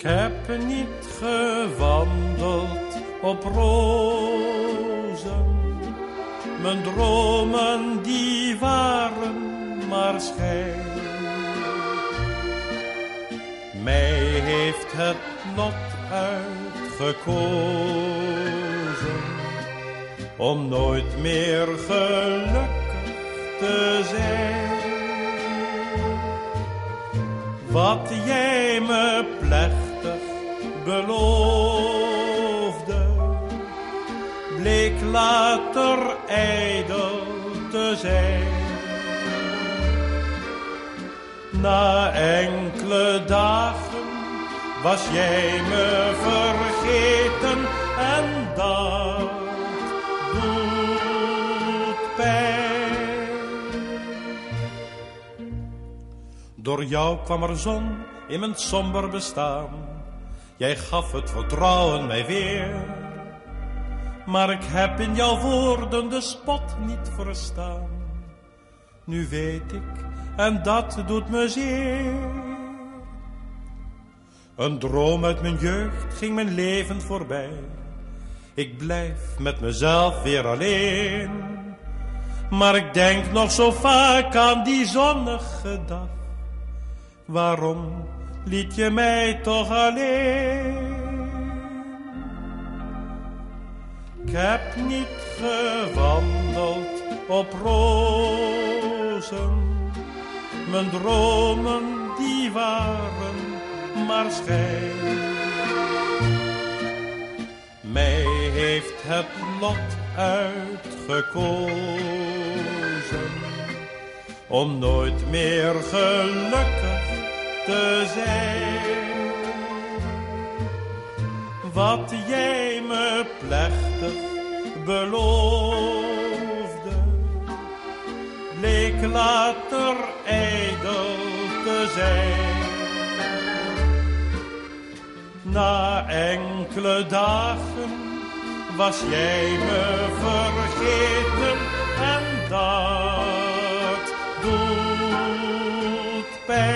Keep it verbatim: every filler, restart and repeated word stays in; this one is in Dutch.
heb niet gewandeld op rozen. Mijn dromen die waren maar schijn. Mij heeft het lot uitgekozen om nooit meer gelukkig te zijn. Wat jij me plechtig beloofde, bleek later ijdel te zijn. Na enkele dagen was jij me vergeten en dat doet pijn. Door jou kwam er zon in mijn somber bestaan. Jij gaf het vertrouwen mij weer. Maar ik heb in jouw woorden de spot niet verstaan. Nu weet ik, en dat doet me zeer. Een droom uit mijn jeugd ging mijn leven voorbij. Ik blijf met mezelf weer alleen. Maar ik denk nog zo vaak aan die zonnige dag. Waarom liet je mij toch alleen? Ik heb niet gewandeld op rozen. Mijn dromen die waren maar schijn. Mij heeft het lot uitgekozen om nooit meer gelukkig te zijn. Wat jij me plechtig beloofde, bleek later ijdel te zijn. Na enkele dagen was jij me vergeten en dat doet pijn.